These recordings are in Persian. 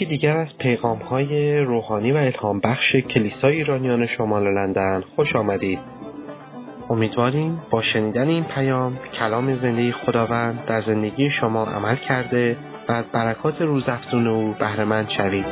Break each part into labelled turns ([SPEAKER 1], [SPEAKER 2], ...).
[SPEAKER 1] یکی دیگر از پیغام‌های روحانی و الهام بخش کلیسای ایرانیان شمال لندن خوش آمدید. امیدواریم با شنیدن این پیام کلام زنده خداوند در زندگی شما عمل کرده و از برکات روزافزون او بهره‌مند شوید.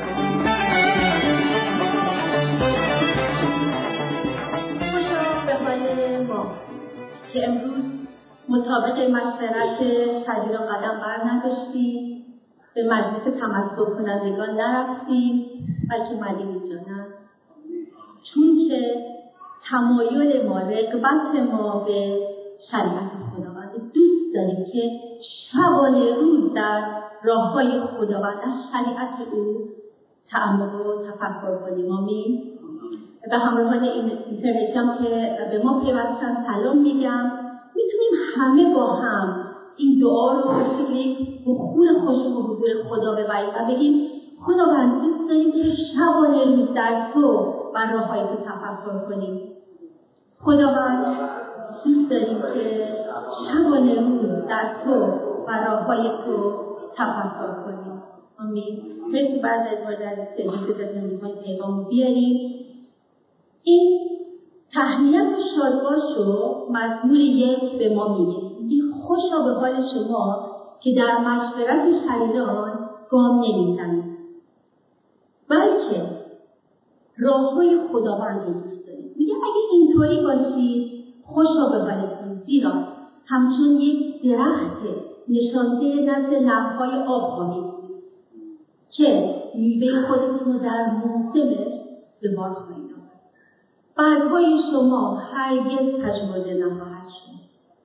[SPEAKER 2] خوشا به حال ما که امروز مطابق مشورت صدیرا قدم برنداشتیم، به مجلس تمسک کنندگان نرفتیم، بلکه مدین اینجا نه، چون که تمایل ما، رغبت ما به شریعت خداوند، دوست داریم که شبانه روز در راه‌های خداوند، در شریعت او تأمل و تفکر کنیم. آمین. به همراهان اینترنتی هم که به ما پیوستن سلام میگم. میتونیم همه با هم این دعا رو بگیم، بخور خوشم و حضور خدا ببریم و بگیم خداوند دوست داریم که شبانه روز در تو و راه‌های تو تفکر کنیم. خداوند دوست داریم که شبانه روز در تو و راه‌های تو تفکر کنیم. آمین. مرسی بعد از مادر سیدی که زندگی پیغام بیاریم. این تهنیت و شادباش رو مزمور 1 به ما میگه. خوشا به حال شما که در مشورت شریران گام نمیزنید، بلکه راه‌های خداوند رو دوست دارید. میگه اگه اینطوری باشید خوشا به حالتون، زیرا همچون یک درخت نشانده نزد نهرهای آب خواهید که میوه خودتون رو در موسمش به بار خواهید آورد. برگ‌های شما هرگز پژمرده نخواهد شد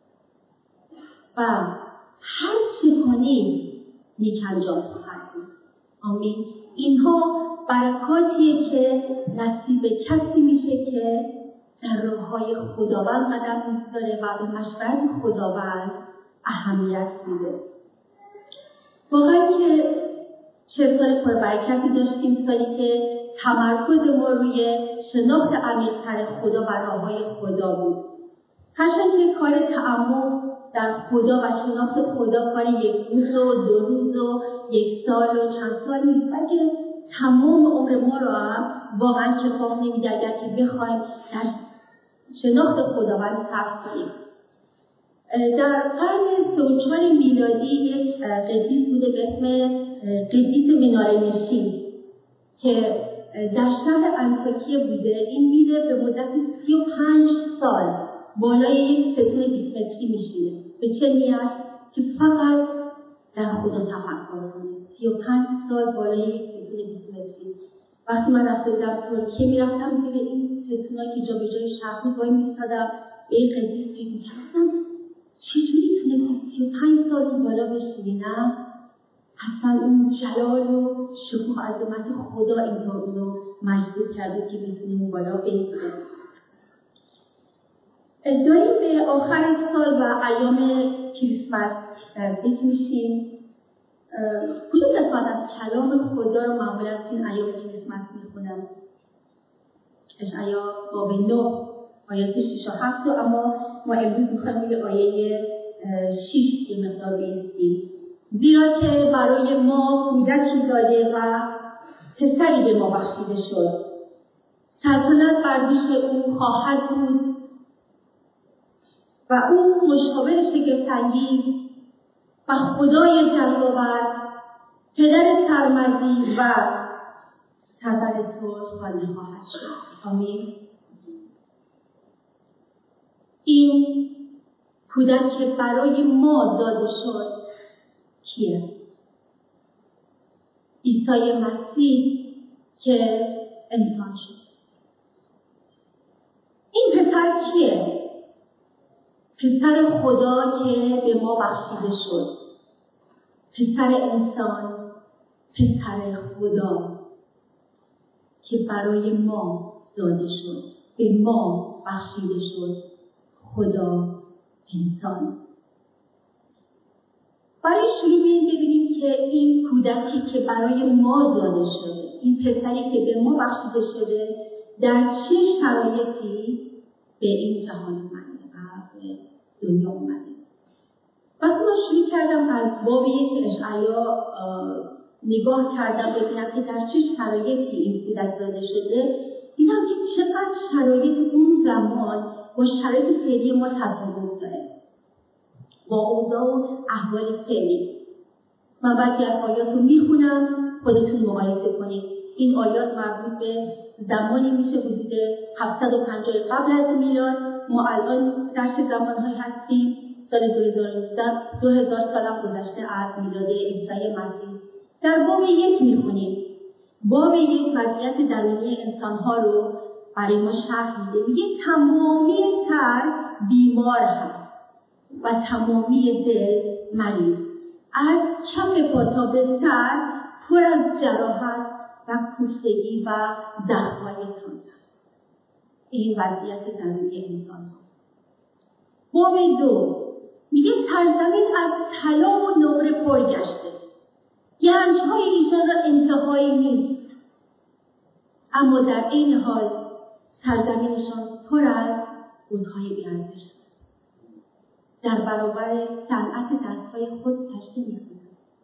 [SPEAKER 2] و هر چه کنید نیک انجام خواهد بود. آمین. اینها برکاتیه که نصیب کسی میشه که در راه‌های خداوند قدم می‌گذاره و به مشورت خداوند اهمیت میده. واقعا که چه سال پربرکتی داشتیم، سالی که تمرکز ما روی شناخت عمیق‌تر خدا و راه‌های خدا بود. هرچند که کار تأمل در خدا و شناخت خدا کار یک روز و 2 روز و 1 سال و چند سال نیست، بلکه تمام عمر ما رو هم واقعا کفاف نمیده اگر که بخوایم در شناخت خداوند صرف کنیم. در قرن 34 میلادی یک قدیس بوده به اسم قدیس مناره نشین که در شهر انطاکیه بوده. این میره به مدت 35 سال بالای یک ستون 20 متری میشینه. به چه نیت؟ که فقط در خدا تفکر کنه. 35 سال بالای یک ستون 20 متری. وقتی من رفته بودم ترکیه میرفتم زیر این ستونایی که جا به جای شهر وای میستادم، به این قدیس فکر میکردم چجوری تونستی 35 سال این بالا بشینی؟ نه؟ اصلا اون جلال و شکوه عظمت خدا اینطور اونو مجبور کرده که بتونه اون بالا بیسته. داریم به آخر سال و ایام کریسمس فکر میشیم. کدوم قسمت از کلام خدا رو معمولا این ایام کریسمس میخونم؟ اشعیا باب 9 آیات 6 و 7 رو، اما ما امروز میخوایم روی آیه 6 یه مقدار بایستیم. زیرا که برای ما کودکی داده و پسری به ما بخشیده شد، سلطنت بر دوش او خواهد بود و او مشاور شگفت‌انگیز و خدای جنگاور، پدر سرمدی و سرور صلح خوانده خواهد شد. آمین. این کودک که برای ما داده شد کیه؟ عیسی مسیح که انسان شد. این پسر کیه؟ پسر خدا که به ما بخشیده شد. پسر انسان، پسر خدا که برای ما داده شد، به ما بخشیده شد. خدا انسان. برای شروع ببینیم که این کودکی که برای ما داده شده، این پسری که به ما بخشیده شده، در چه شرایطی به این جهان اومده و به دنیا اومده. وقتی من شروع کردم از باب 1 اشعیا نگاه کردم ببینم که در چه شرایطی این کودک زاده شده، دیدم که چقدر شرایط اون زمان با شرایط فعلی ما تفاوت داره، با اوضاع و احوال فعلی. من بعضی از آیات رو میخونم، خودتون مقایسه کنید. این آیات مربوط به زمانی میشه حدود 750 قبل از میلاد. ما الان در چه زمانهایی هستیم؟ سال 2019، 2000 سال گذشته از میلاد عیسی مسیح. در باب 1 میخونیم. باب 1 وضعیت درونی انسانها رو برای ما شرح میده. میگه تمامی سر بیمار هست و تمامی دل مریض. از چپ پا تا به سر پر از جراحت و کوفتگی و زخم‌های تند. این وضعیت درونی انسان هست. باب 2 میگه سرزمین از طلا و نقره پر گشته. گنج‌های ایشان را انتهایی نیست، اما در این حال سرزمینشان پر از بت‌های بی‌ارزش. در برابر صنعت دست‌های خود سجده می‌کنند.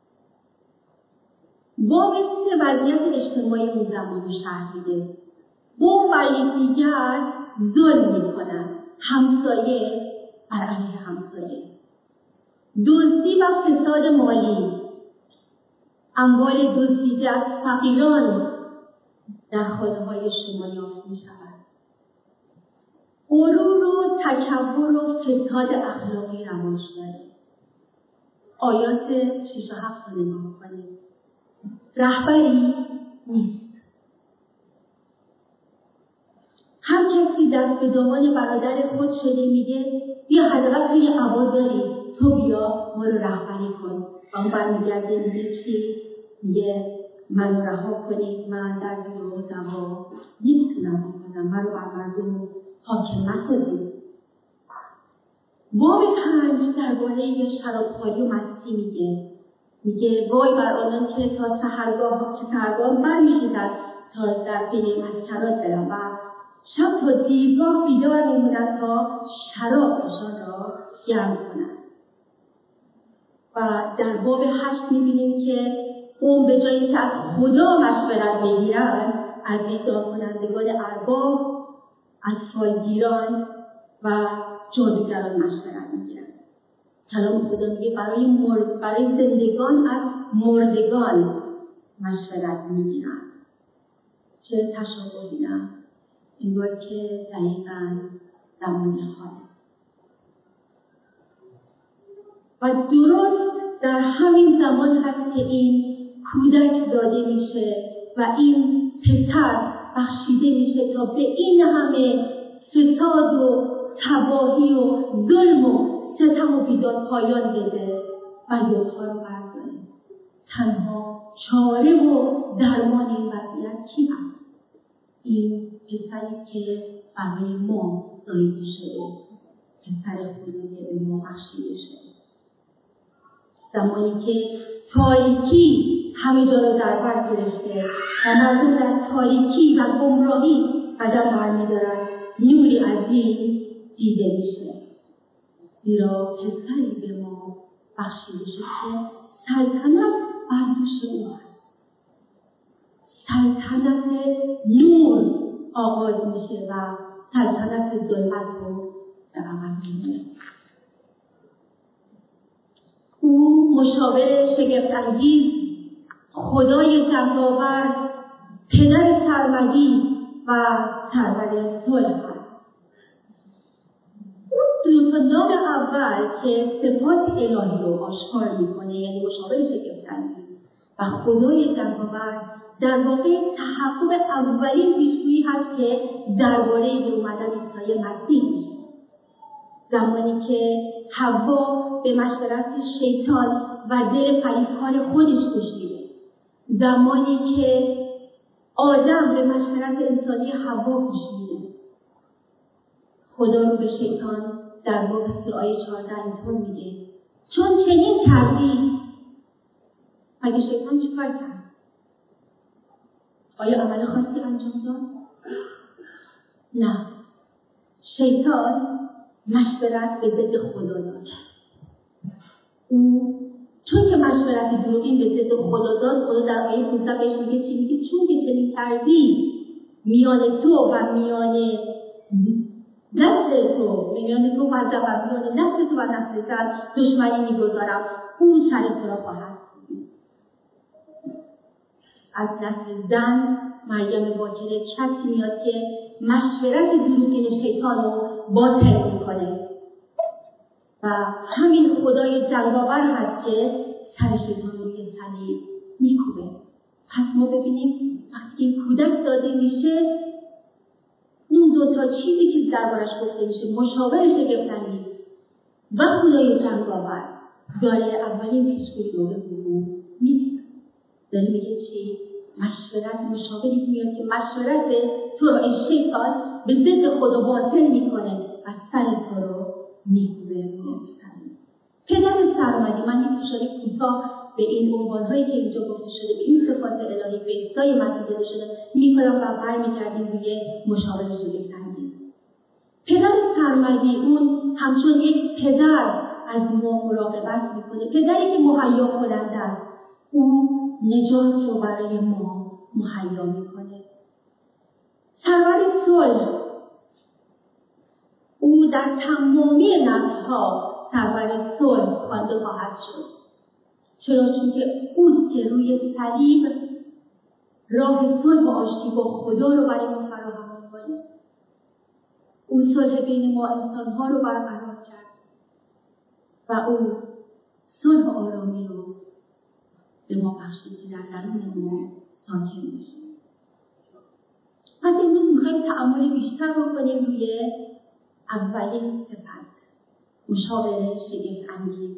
[SPEAKER 2] باب 3 وضعیت اجتماعی اون زمان رو شرح میده. باب بر یکدیگر ظلم می‌کنند، همسایه بر علیه همسایه. دزدی و فساد مالی، اموال دزدیده از فقیران در خانه‌های شما یافت می‌شود. غرور و تکبر و فساد اخلاقی رواج داره. آیات 6 و 7 رو نگاه کنید. رهبری نیست. هر کسی دست به دامان برادر خود شده میگه بیا حداقل توی عبا داری، تو بیا ما رو رهبری کن. اون برمیگرده میگه چی؟ میگه من رها کنید، من در بیرون و دوا نمیتونم بکنم، من رو بر مردم حاکم نکنید. باب 5 درباره شرابخواری و مستی میگه وای بر آنان که تا سحرگاه برمی‌خیزند تا در پی مسکرات برند و شب تا دیرگاه بیدار میمونند تا شرابشان را گرم کنند. و در باب 8 میبینیم که قوم به جایی که از خدا مشورت بگیرند، از اهدا کنندگان ارباب، از فالگیران و جادوگران مشورت میگیرند. کلام خدا میگه برای زندگان از مردگان مشورت میگیرند. چه تشابهی نه؟ انگار که دقیقاً زمان حال. و درست در همین زمان هست که این کودک داده میشه و این پسر بخشیده میشه تا به این همه فساد و تباهی و ظلم و ستم و بیداد پایان بده و یادها رو برداره. تنها چاره و درمان این وضعیت کی هست؟ این پسری که برای ما زایده شده، پسر خدا که به ما بخشیده شده. زمانی که تاریکی همه جا رو در بر گرفته و مردم در تاریکی و گمراهی قدم برمی‌دارند، نوری عظیم دیده میشه. زیرا پسری به ما بخشیده شده که سلطنت بر دوش او هست. سلطنت نور آغاز میشه و سلطنت ظلمت رو در عمل می‌بینه. او مشاور شگفت‌انگیز، خدای جنگاور، پدر سرمدی و سرور صلح است. اون دو نام اول که صفات الهی رو آشکار میکنه، یعنی مشاور شگفت‌انگیز و خدای جنگاور، در واقع تحقق اولین پیشگویی هست که درباره اومدن عیسی مسیح میشه. زمانی که حوا به مشورت شیطان و دل فریبکار خودش گوش میده، زمانی که آدم به مشورت انسانی حوا گوش میده، خدا رو به شیطان در باب 3 آیه 14 اینطور میگه چون چنین کردی. مگه شیطان چیکار کرد؟ آیا عمل خاصی انجام داد؟ نه. شیطان مشورت به ضد خدا داد. او چون که مشورت دروغین به ضد خدا داد، خدا در آیه 15 بهش میگه چی؟ میگه چون که چنین کردی میان تو و میان نسل تو، میان تو و میان نسل تو و نسل زن دشمنی میگذارم، اون سر تو را خواهد دید. از نسل زن مریم باکره کسی میاد که مشورت دروغین شیطان رو باطل میکنه و همین خدای جنگاور هست که سر شیطان رو روی صلیب میکوبه. پس ما ببینیم وقتی این کودک داده میشه، این دوتا چیزی که دربارش گفته میشه، مشاور شگفت‌انگیز و خدای جنگاور، داره اولین پیشگویی رو به وقوع می‌رسونه. داره میگه چی؟ مشورت، مشاوری میاد که مشورت تو رو این شیطان به ضد خدا باطل میکنه و سر تو رو میکوبه. پدر سرمدی، من یک اشاره کوتاه به این عنوان‌هایی که اینجا گفته شده، به این صفات الهی به عیسی مسیح داده شده می‌کنم و برمیگردیم روی مشاور شگفت‌انگیز. پدر سرمدی اون همچون یک پدر از ما مراقبت میکنه، پدری که مهیا کننده است، اون نجات رو برای ما مهیا میکنه. سرور صلح، او در تمامی نسل‌ها سرور صلح خوانده خواهد شد. چرا؟ چون که اوست که روی صلیب راه صلح و آشتی با خدا رو برای ما فراهم می‌کنه. او صلح بین ما انسان‌ها رو برقرار کرد و او صلح و آرامی رو به ما بخشید که در درون ما ساکن بشه. پس امروز می‌خوایم تأمل بیشتر بکنیم روی اولین صفت، مشاور شگفت‌انگیز.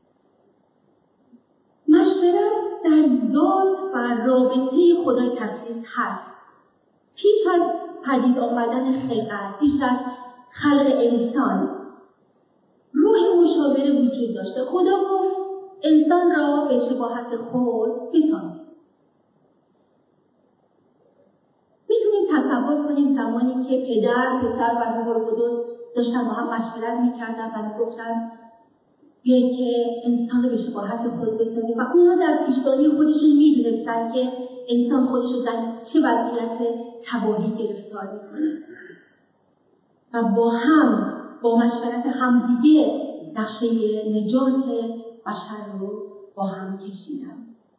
[SPEAKER 2] مشورت در ذات و رابطه خدای تخصیص هست. پیش از پدید آمدن خلقت، پیش از خلق انسان، روح مشاوره وجود داشته. خدا گفت انسان را به شباهت خود بسازید. میتونیم تصور کنیم زمانی که پدر، پسر و روح القدس داشتن با هم مشورت میکردن و میگفتن بیایید که انسان رو به شباهت خود بسازیم و اونا در پیشگاهی خودشون میدونستن که انسان خودش رو در چه وضعیت تباهی گرفتار میکنه و با مشورت همدیگه نقشه نجات بشر رو با هم کشیدن.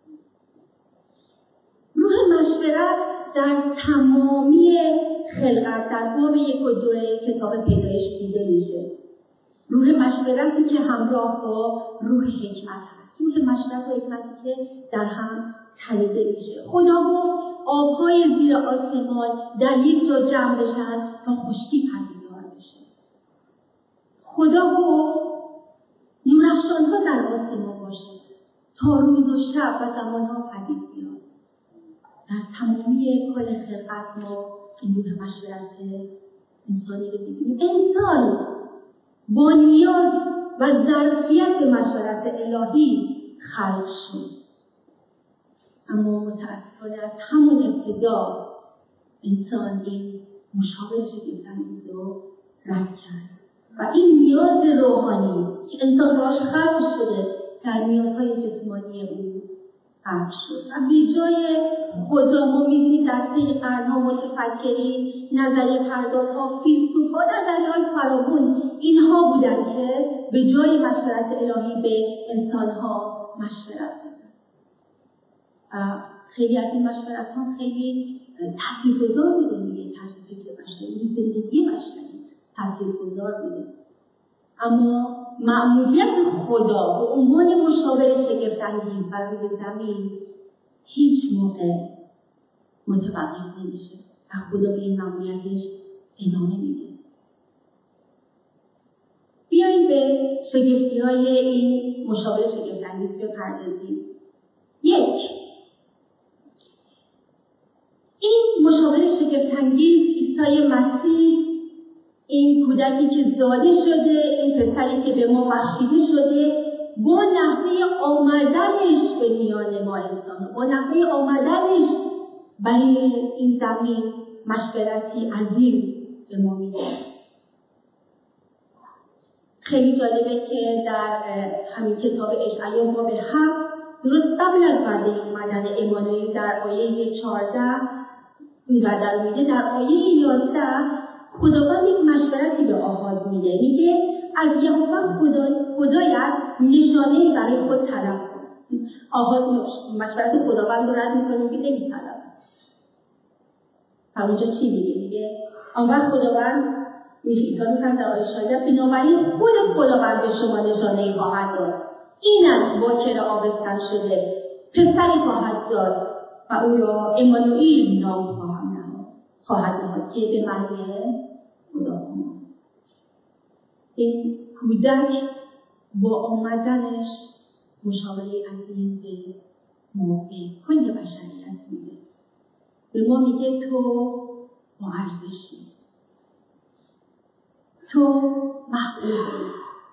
[SPEAKER 2] روح مشورت در تمامی خلقت در باب 1 و 2 کتاب پیدایش دیده میشه. روح مشورتی که همراه با روح حکمت هست. روح مشورت و حکمتی که در هم تنیده میشه. خدا گفت آبهای زیر آسمان در یک جا جمع بشن تا خشکی پدیدار بشه. خدا گفت نورافشان‌ها در آسمان باشه تا روز و شب و زمانها پدید بیاد. در تمامی کل خلقت ما این روح مشورت انسانی رو می‌بینیم. انسان با نیاز و ظرفیت به مشورت الهی خلق شد. اما متأسفانه از همون ابتدا انسان این مشاور شگفت‌انگیز رو رد کرد و این نیاز روحانی که انسان باهاش خلق شده در نیازهای جسمانی او خلق شد و به جای خدا ما می‌بینیم در طی قرن‌ها متفکرین، نظریه پردازها، فیلسوف‌ها، نظریه‌های فراوان اینها بودن که به جای مشورت الهی به انسان‌ها مشورت دادن. خیلی از این مشورت‌ها خیلی تاثیرگذار بوده دیگه، طرز فکر بشری، زندگی بشری تاثیرگذار بوده. اما مأموریت خدا به عنوان مشاور شگفت‌انگیز بر روی زمین هیچ موقع متوقف نمیشه و خدا به این مأموریتش ادامه میده. بیایید به شگفتی‌های این مشاور شگفت‌انگیز بپردازیم. 1. این مشاور شگفت‌انگیز عیسی مسیح، این کودکی که زاده شده، این پسری که به ما بخشیده شده، با نحوه آمدنش به میان ما انسان، با نحوه آمدنش برای این زمین مشورتی عظیم به ما میده. خیلی جالبه که در همین کتاب اشعیا باب 7 درست قبل از وعده اومدن عمانوئیل در آیه 14 اینقدر میگه، در آیه 11 خداوند یک مشورتی به آحاز میده، میگه از یهوه خدایت نشانه‌ای برای خود طلب کن. آحاز مشورت خداوند رو رد میکنه، میگه نمیطلب. همونجا چی میگه؟ آن وقت خداوند عیسی میگه در آیه 14 بنابراین خود خداوند به شما نشانه‌ای خواهد داد، این از باکر آبستن شده پسری خواهد داد و او را عمانوئیل نام خواهد نهاد که به معنی خداوند. این کودک با آمدنش مشاوره عظیم به ما به کل بشریت میده. به ما میگه تو با ارزشی، تو محبوبی،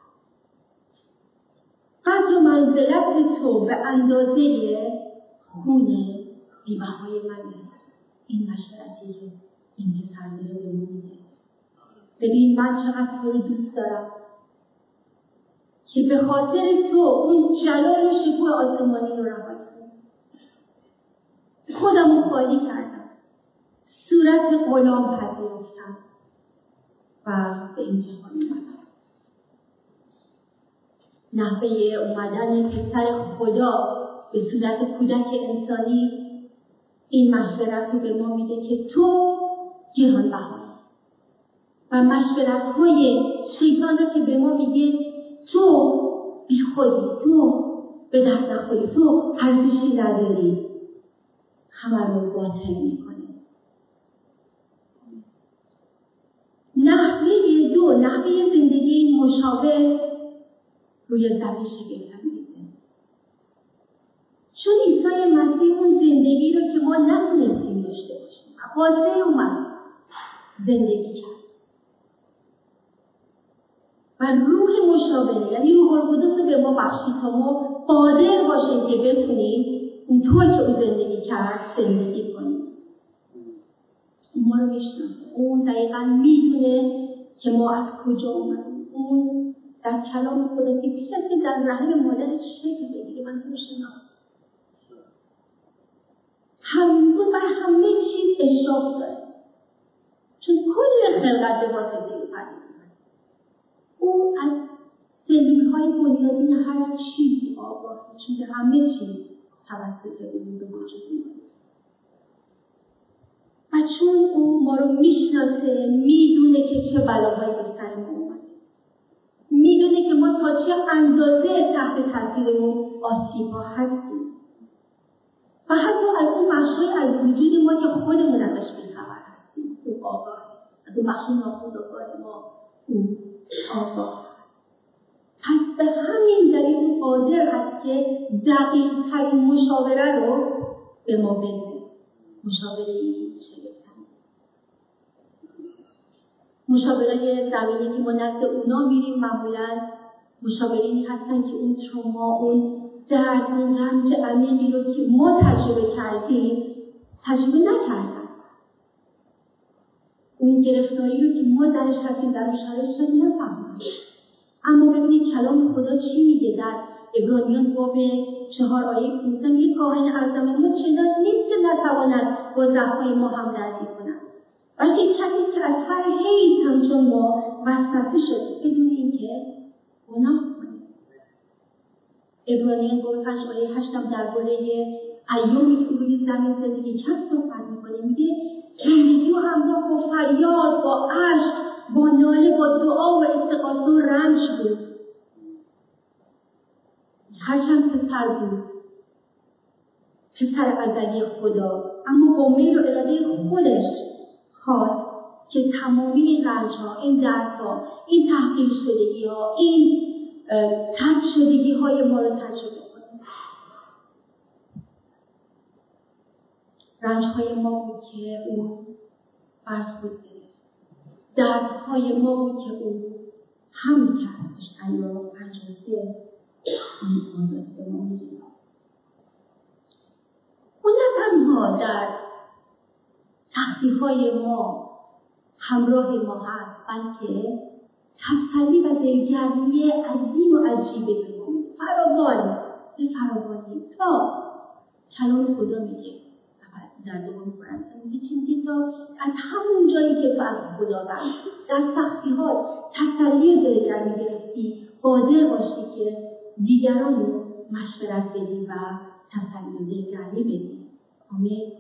[SPEAKER 2] قدر و منزلت تو به اندازه خون بی‌بهای منه. این مشورتی که این پسر داره به ما میده. ببین من چقدر تو رو دوست دارم که به خاطر تو اون جلال و شکوه آسمانی رو رها کردم، خودم رو خالی کردم، صورت غلام پذیرفتم و به این جهان اومدم. نحوه اومدن پسر خدا به صورت کودک انسانی این مشورت رو به ما میده که تو جهان بهایی و مشورت‌های شیطان رو که به ما میگه تو بی خودی، تو به دست نخوری، تو ارزشی نداری، همه رو باطل میکنه. نحوه زندگی مشابه روی زمین شگفت‌انگیزه. چون عیسی مسیح اون زندگی رو که ما نتونستیم داشته باشیم واسه اومد زندگی کرد و روح مشابه، یعنی روح القدس رو به ما بخشید تا ما قادر باشیم که بتونیم اونطور که او زندگی کرد زندگی کنیم. ما رو میشناسه، اون دقیقا میدونه که ما از کجا اومدیم. اون در کلام خدا که پیش از که در رحم مادرش شکل بگیره من تو شناسم، همون بر همه چیز اشراف داره، چون کل خلقت به واسطه او پدید اومد. او از سلول‌های بنیادین هر چیزی آگاهه، چون که همه چیز توسط او به وجود میاد. و چون او ما رو میشناسه، میدونه که چه بلاهایی به سر ما اومده، میدونه که ما تا چه اندازه تحت تاثیر اون آسیب‌ها هستیم و حتی از اون بخش‌های از وجود ما که خودمون ازش بی‌خبر هستیم او آگاه، از اون بخش ناخودآگاه ما او آگاه. پس به همین دلیل او قادر هست که دقیق‌ترین مشاوره رو به ما بده. مشاوره‌ای مشاورای زمینی که ما نزد اونا میریم معمولاً مشاورینی هستن که اون تروما، اون درد، اون رنج عمیقی رو که ما تجربه کردیم تجربه نکردن. اون گرفتاری رو که ما درش هستیم در شرایط شاید نفهمیم. اما ببینید کلام خدا چی میگه در عبرانیان باب 4 آیه 15 میگه کاهن اعظم ما چنان نیست که نتواند با زخم‌های ما همدردی کند، بلکه کسی که از هر حیث همچون ما وسوسه شده بدون اینکه گناه کنه. عبرانیان باب 5 آیه 8 هم درباره ایوبی که روی زمین زندگی کرد صحبت میکنه، میگه زندگی رو همراه با فریاد، با اشک، با ناله، با دعا و استغاثه و رنج بود. هرچند پسر بود، پسر ازلی خدا، اما با میل و اراده خودش خواست که تمامی این رنج‌ها، این دردها، این تحقیر شدگی‌ها، این ترک شدگی‌های ما رو تجربه کنه. رنج‌های ما بود که او فرض بود گرفت. دردهای ما بود که او هم کرد. اشعیا 53 این به ما میگه. او نه تنها در تقصیرهای ما همراه ما هست، بلکه تسلی و دلگرمی عظیم و عجیب فراوانی تا کلام خدا میگه در دوم قرآن میگه تا از همون جایی که تو از خداوند در سختی‌ها تسلی و دلگرمی گرفتی قادر باشی که دیگران رو مشورت بدی و تسلی و دلگرمی بدی. آمین.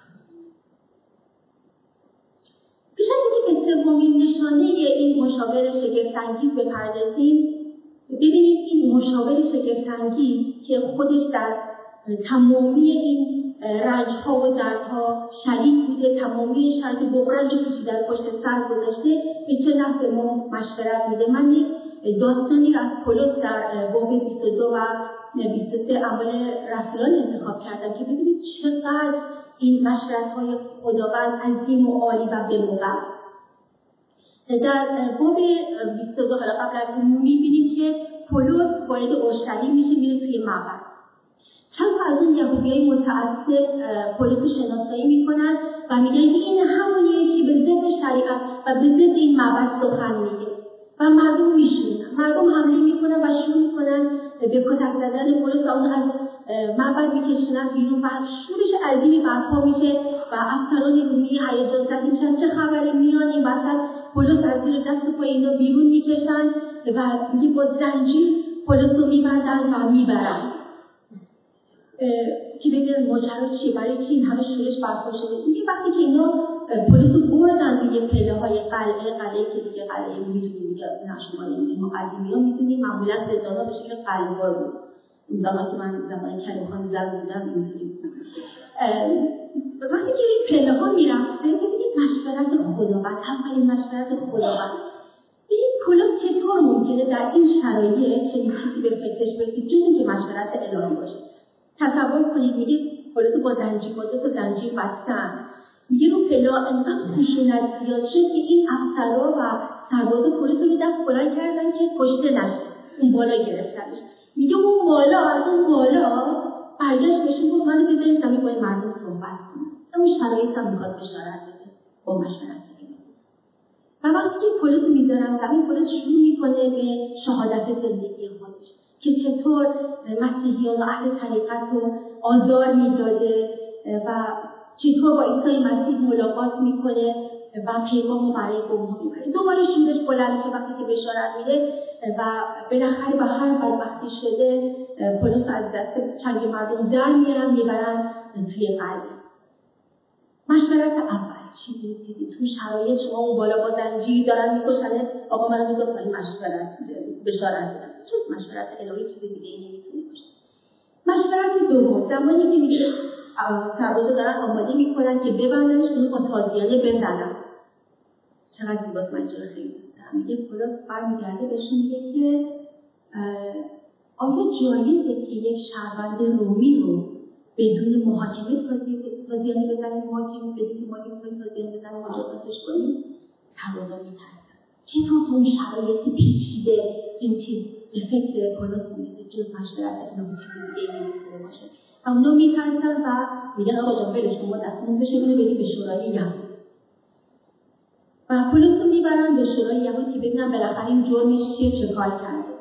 [SPEAKER 2] پیش از اینکه به سومین نشانه این مشاور شگفت‌انگیز بپردازیم، ببینید این مشاور شگفت‌انگیز که خودش در تمامی این رنج‌ها و دردها شریک بوده، تمامی شرط بغرنج کشی در پشت سر گذاشته، به چه نحو ما مشورت میده. من یک داستانی از پولس در باب 22 و 23 اعمال رسولان انتخاب کردم که ببینید چقدر این مشورت‌های خداوند عظیم و عالی و بالموقع. در باب 22 حالا قبل از اون می‌بینیم که پولس وارد اورشلیم میره توی معبد. چند تا از این یهودیای متعصب پولس رو شناسایی میکنن و میگن این همونیه که به ضد شریعت و به ضد این معبد سخن میگه و مردم میشونن، مردم حمله میکنن و شروع میکنن به کتک زدن پولس و اون از معبد میکشونن بیرون و شورش عظیمی برپا میشه و افسران رومی هیجان زده میشن چه خبره، میان این وسط پولس از زیر دست پای اینا بیرون میکشن و میگه با زنجیر پولس رو میبندن و میبرن که ببینن ماجرا چیه، برای چی این همه شورش برپا شده. میگه وقتی که اینا پلیس رو بردن دیگه پله‌های قلعه که دیگه قلعه میدونیم دیگه شما این مقدمی‌ها میدونیم معمولا زندان‌ها به شکل قلعه‌وار بود. اون زمان که من زمان کریم‌خان زن بودم اینجوری بود. وقتی که این پله‌ها میرفته ببینید مشورت خداوند، اولین مشورت خداوند. این پلیس چطور ممکنه در این شرایط چنین چیزی به فکرش برسه جز اینکه مشورت الهی باشه؟ تصور کنید میگه پولس با زنجیر با دو زنجیر بستن، میگه رو پلا انقدر خشونت زیاد شد که این افسرها و سربازا پولس رو دست بلند کردن که کشته نشه، اون بالا گرفتنش. میگه اون بالا از اون بالا برگشت بهشون گفت منو بذارید زمین باید مردم صحبت کنم. اون شرایط هم میخواد بشارت بده با مشورت بده. و وقتی که پولس رو میذارن زمین پولس شروع میکنه به شهادت زندگی خودش که چطور مسیحیان و اهل طریقت رو آزار میداده و چطور با عیسی مسیح ملاقات میکنه و پیغام رو برای قوم میبره. دوباره شورش بلند میشه وقتی که بشارت میده و بالاخره با هر بدبختی شده پولس از دست چنگ مردم در میبرن توی قلعه. مشورت اول چی دیدید؟ تو شرایط شما اون بالا با زنجیر دارن میکشنه، آقا من رو دارم مشورت بشارت میدم. چون مشورت الهی چیز دیگه نمیتونه باشه. مشورت دوم زمانی که میگه سربازا دارن آماده میکنن که ببندنش اون با تازیانه بزنن. چقدر زیباست، من چرا خیلی دوست میگه پولس برمیگرده بهشون میگه که آیا جایزه که یک شهروند رومی رو بدون محاکمه تازیانه بزنیم، محاکمه بدون محاکمه تازیانه بزنیم مجازاتش کنیم؟ سربازا میترسن. چطور تو اون شرایط پیچیده این چیز به فکر پولس میرسه جز مشورت الهی چیز دیگه نمیتونه باشه. و اونا میترسن و میگن آقا جان برش کن، ما دستمون بشه اینو بدیم به شورای یهود. و پولس رو میبرن به شورای یهود که ببینن بالاخره این جرمش چیه، چه کار کرده.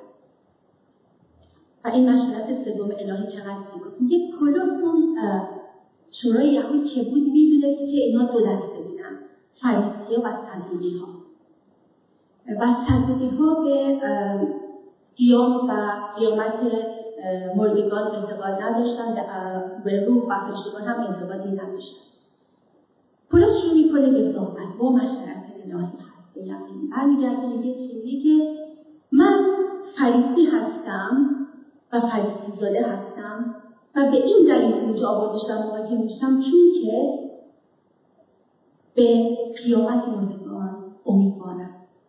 [SPEAKER 2] و این مشورت سوم الهی چقدر زیباست. میگه پولس اون شورای یهود که بود میدونه که اینا دو دسته بودن، فریسی‌ها و صدوقی‌ها. و صدوقی‌ها به قیام و قیامت مردگان اعتقاد نداشتن، به روح و فرشتگان هم اعتقادی نداشتن. پولس شروع میکنه به صحبت با مشورت الهی هست به یقین برمیگرده میگه چیزی که من فریسی هستم و فریسی زاده هستم و به این دلیل اینجا آورده شدم مواجه میشم چون که به قیامت مردگان امیدوارم.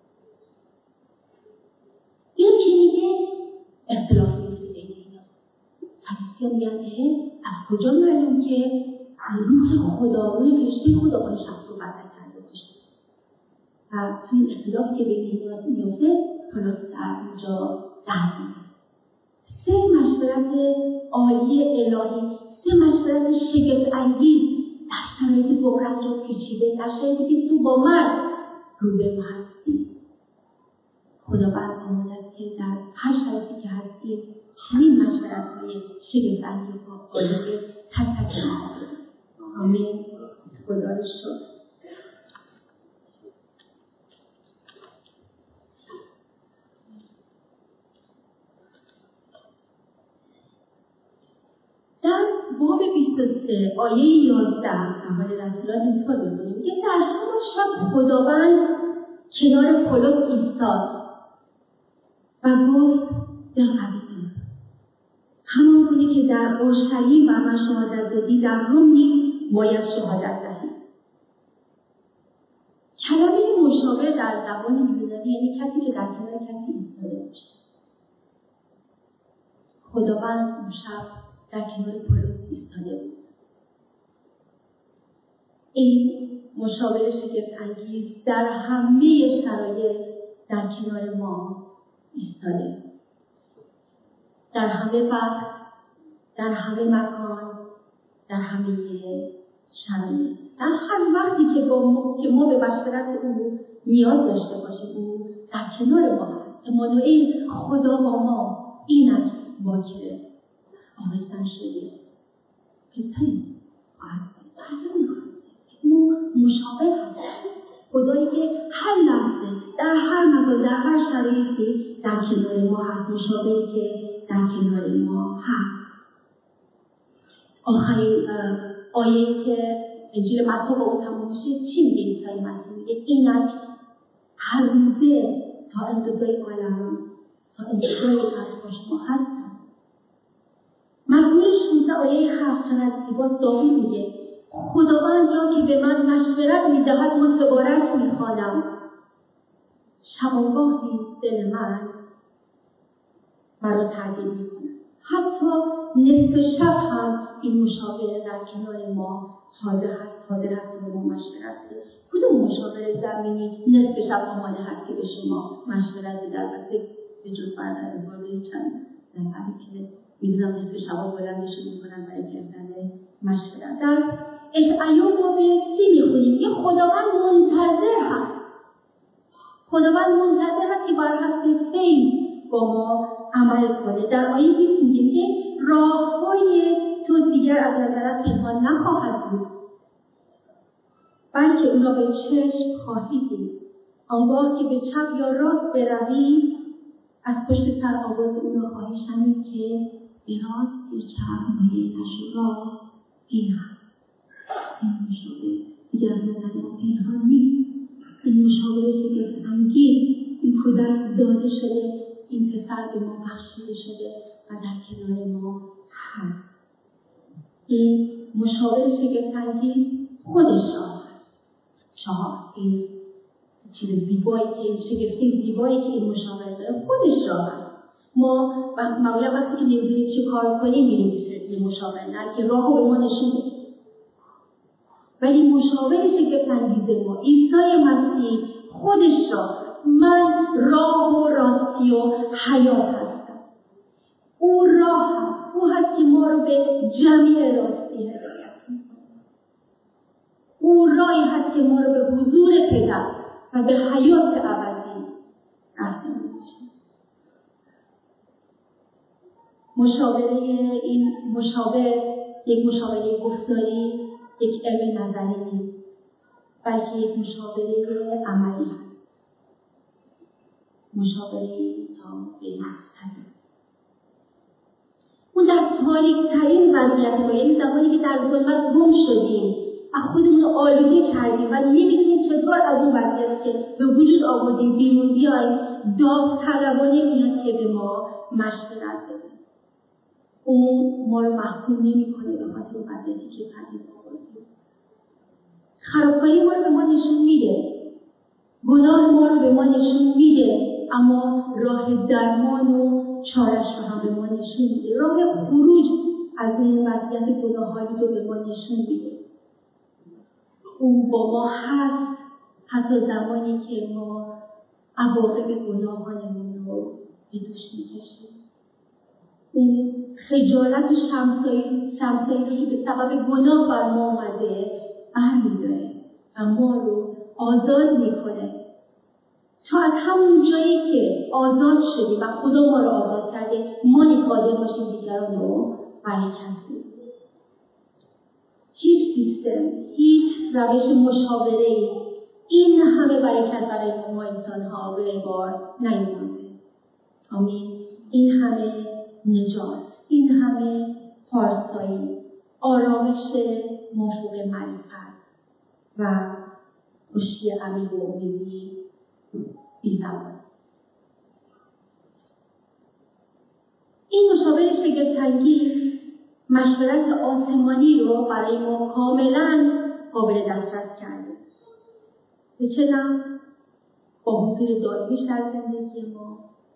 [SPEAKER 2] این چی میگه؟ اختلاف نیست بین اینا. فریسی‌ها میگن از کجا معلوم که روح خدا روی فرشته خدا با شخص رو بدل کرده باشه. و توی این اختلاف که بین اینا میفته پولس در اینجا در میاد. سه مشورت عالی الهی، سه مشورت شگفت انگیز در شرایط بغرنج و پیچیده، در شرایطی که تو با من روبرو هستی. خداوند آماده است که در هر شرایطی که هستیم چنین مشورت‌های شگفت‌انگیز با بالای تک تک ما بدیم. آمین. خدا رو شکر. در باب 23 آیه 11 اعمال رسولان اینطور می‌گوید که در همان شب خداوند کنار پولس ایستاد و گفت دقیقاً همان گونه که در اورشلیم بر من شهادت دادی در روم نیز باید شهادت دهی. کلمه مشابه در زبان یونانی یعنی کسی که در کنار کسی ایستاده باشه. خداوند اون شب در کنار پولس ایستاده بود. این مشابه شگفت‌انگیز در همه شرایط در کنار ما ایستاده. در همه وقت، در همه مکان، در همه شرایط. در هر وقتی که ما به مشورت او نیاز داشته باشیم، او در کنار ما هست. امانوئل خدا با ما، این است واکه آمستن شده. پسری او مشابه هست. خدایی که هر لحظه، در هر مکان، در هر شرایطی در کنار ما هست. مشابهی که در کنار ما هست. آخرین آیه‌ای که انجیل متی با اون تمام میشه چی میگه عیسی مسیح؟ میگه اینک هر روزه تا انتهای عالم، تا انتهای عصر با شما هستم. مزمور 16 آیه 7 چقدر زیبا داوود میگه خداوند را که به من مشورت میدهد متبارک میخوانم. شبانگاهی دل من مرا تردید میکنه. حتی نصف شب هم این مشاوره در کنار ما حاضر هست و ما مشورت بده. کدوم مشاوره زمینی نصف شب آماده هست که به شما مشورت بده؟ البته به جز بردن بازی چند نفری که میدونم نصف شب بلندش میکنن برای کردن مشورت. در اشعیا باب 30 میخونیم که خداوند منتظر هست. خداوند منتظر هست که بر حسب فیض با ما عمل کنه. در آیه 20 میگه که راههای تو دیگر از نظرت پنهان نخواهد بود، بلکه او را به چشم خواهی دید. آنگاه که به چپ یا راست بروی، از پشت سر آواز او را خواهی شنید که به راست یا چپ مایلش و راه این هست. این مشابه دیگر از نظرت پنهان نیست. این مشابه شگفت‌انگیز. این کودک داده شده، این پسر به ما بخشیده شده و در کنار ما هست. این مشابه شگفت‌انگیز خودش شاه این چیز زیبایی که این شگفتی زیبایی که این مشابه داره خودش هست. ما معمولا وقتی که نمی‌دونیم چه کار کنیم می‌ریم به مشابه، نه که راهو به ما نشون بده. ولی مشابه شگفت‌انگیز ما عیسی مسیح خودش من راه و راستی و حیات هستم. او راه هست. او هست که ما رو به جمعی راستی هدایت می‌کنه. او راهی هست که ما رو به حضور پدر و به حیات ابدی رسانیده می‌شه. مشاوره این یک مشاوره گفتاری، یک علم نظری نیست، بلکه یک مشاوره عملی هست. مشاوره تا به مقصد. اون در تاریک‌ترین وضعیت ما، یعنی زمانی که در ظلمت گم شدیم و خودمون آلوده کردیم و نمی‌دونیم چطور از اون وضعیت که به وجود آوردیم بیرون بیاییم، داوطلبانه میاد که به ما مشورت بده. اون ما رو محکوم نمی‌کنه به خاطر وضعیتی که پدید آوردیم. خرابکاری ما رو به ما نشون میده. گناه ما رو به ما نشون میده. اما راه درمان و چارش رو هم به ما نشون میده. راه خروج از این وضعیت گناهانی رو به ما نشون میده. او با ما هست حتی زمانی که ما عواقب گناهانمون رو به دوش میکشیم. اون خجالت شمسایی رو که به سبب گناه بر ما آمده برمی‌داره و ما رو آزاد میکنه. تا از همون جایی که آزاد شدیم و خدا ما رو آزاد کرده ما قادر باشیم دیگران رو برکت بدیم. هیچ سیستم، هیچ روش مشاوره‌ای این همه برکت برای ما انسان‌ها روی بار نیاورده. آمین. این همه نجات، این همه پارسایی، آرامش مفوق معرفت و خوشی عمیق و امیدی بی‌زبان. این مشاور شگفت‌انگیز مشورت آسمانی رو برای ما کاملا قابل دسترس کرده. به چه نحو؟ با حضور داریوش در زندگی ما،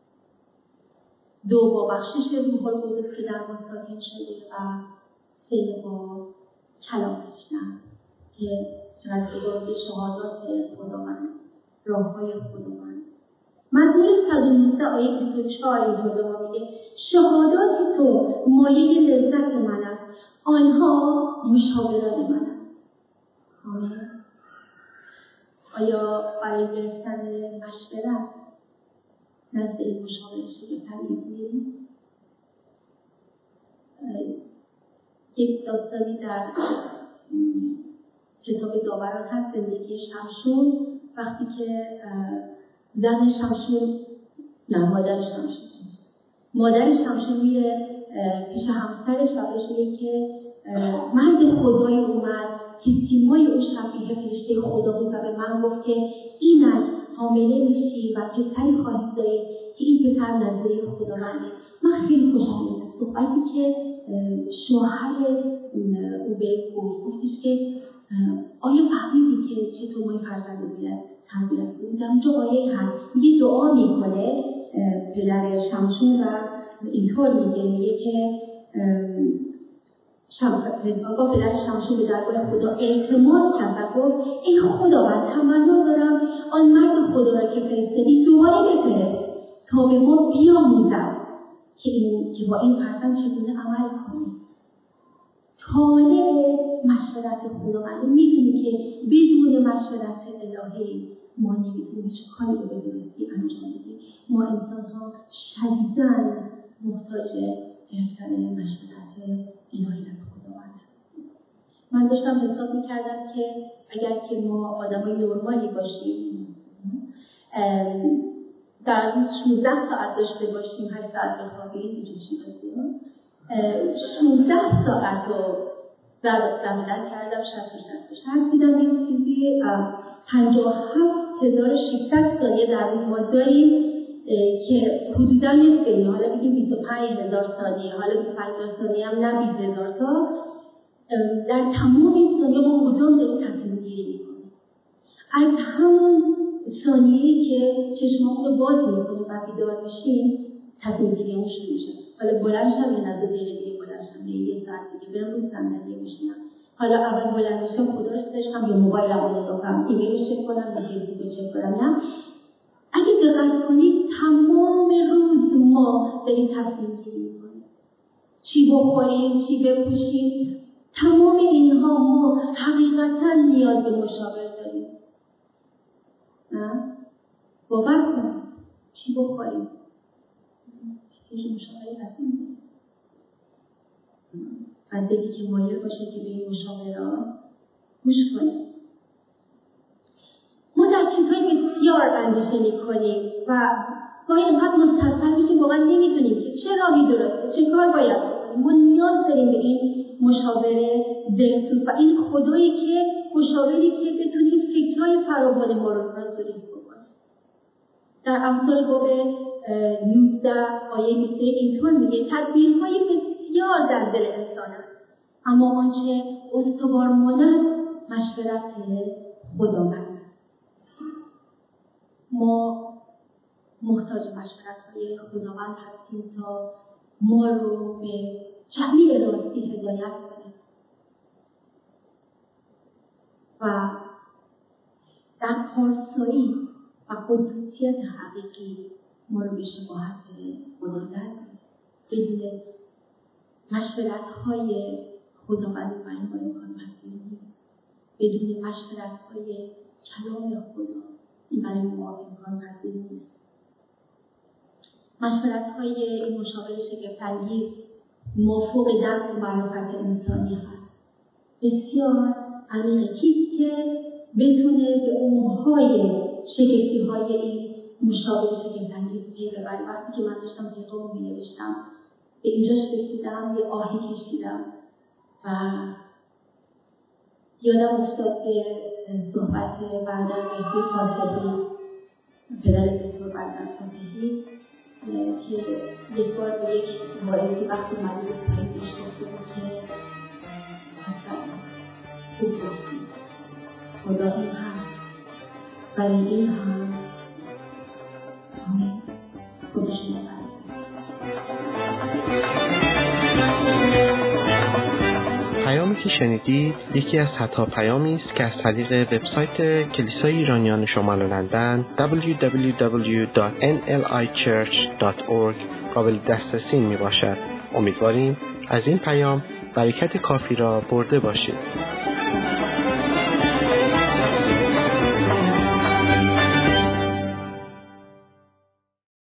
[SPEAKER 2] دو با بخشش روح القدس که در ما ساکن شده و سه با کلامش نه که چقدر بزرگ شهادات خداوند، راههای خداوند. مزمور 119 آیه 24 اینطور به ما میگه شهادات تو مایه لذت من است، آنها مشاوران من است. آمین. آیا برای گرفتن مشورت نزد این مشاور شگفت‌انگیز یک داستانی در کتاب داوران هست، زندگی شمشون، وقتی که زن شمشون مادر شمشون میره پیش همسرش و بهش میگه که مرد خدایی اومد که سیمای اون شبیه فرشته خدا بود و به من گفت که اینک حامله میشی و پسری خواهی داری که این پسر نظری خداونده. من خیلی خوشحال از صحبتی که شوهر او به گفتش که آیا فهمیدی که چطور ما این فرزند رو باید تربیت کنیم؟ در اونجا آیه هست یه دعا میکنه پدر شمشون و اینطور میگه که پدر شمشون به درگاه خدا اعتماد کرد و گفت ای خداوند تمنا دارم آن مرد خدا را که فرستادی دوباره بفرست تا به ما بیاموزد که با این فرزند چگونه عمل کنیم. طالب مشورت خداوند میدونی که بدون مشورت الهی ما نمیتونیم چه کاری رو به درستی انجام بدیم. ما انسان‌ها شدیداً محتاج گرفتن مشورت الهی از خداوند هستیم. من داشتم حساب می‌کردم که اگر که ما آدمای نرمالی باشیم در روز 16 ساعت داشته باشیم 8 ساعت بخوابیم اینجور چیزا 16 ساعت رو زمینت کردم 60 دیدم یک چیزی 57,600 ثانیه در روز ما داریم که حدوداً نصف این حالا بگیم 25,000 ثانیه حالا 25,000 ثانیه هم نه 20,000 تا در تمام این ثانیه ما مدام داریم تصمیم گیری میکنیم. از همون ثانیه‌ای که چشمامون رو باز میکنیم و بیدار میشیم تصمیم گیریمون شروع میشه. حالا بلند شم یا نه دیگه بلند شم یه ساعت دیگه برم رو صندلی بشینم. حالا اول بلند میشم خدا رو ستایشم یا موبایلم رو نگاه کنم ایمیل چک کنم یا فیسبوک رو چک کنم. نه اگه دقت کنید تمام روز ما داریم تصمیم گیری میکنیم چی بخوریم چی بپوشیم. تمام اینها ما حقیقتا نیاز به مشاور داریم. نه باور کنید چی بخوریم چیزی مشاوره هستیم بندگی که مایل باشه که به این مشاوران گوش کنیم. ما در چیزهای بسیار اندیشه میکنیم و گاهی اینقدر مستثر میشیم واقعا نمیدونیم که چه راهی درسته چه کار باید بکنیم. ما نیاز داریم به این مشاوره دلسوز و این خدایی که مشاوری که بتونیم فکرهای فراوان ما رو ترانسلیت بکنیم. در امثال باب 19 آیه 23 اینطور میگه تدبیرهای بسیار در دل انسان است اما آنچه استوار ماند مشورت خداوند. ما محتاج مشورت‌های خداوند هستیم تا ما رو به جمیع راستی هدایت کنه و در پارسایی و قدوسیت حقیقی ما رو به شباهت خدا در کنه. بدون مشورت‌های خداوند و این امکان پذیر نیست. بدون مشورت‌های کلام خدا این برای ما امکان پذیر نیست. مشورت‌های این مشاور شگفت‌انگیز مافوق درک و معرفت انسانی هست. بسیار عمیقه. کیست که بتونه به عمق‌های شگفتی‌های این مشاور شگفت‌انگیز پی ببره؟ وقتی که من داشتم پیغام می‌نوشتم به اینجاش رسیدم، یه آهی کشیدم و یادم افتاد که صحبت برادر مهدی فاتحی، پدر دکتر برادر فاتحی، که یک بار به یک واعظی وقتی اومده بود پیش گفته بود که خوب گفتی، خدا این هست ولی این هم خودش نبرد.
[SPEAKER 1] پیامی که شنیدید یکی از صدها پیامی است که از طریق وبسایت کلیسای ایرانیان شمال لندن www.nlichurch.org قابل دسترسی می باشد. امیدواریم از این پیام برکت کافی را برده باشید.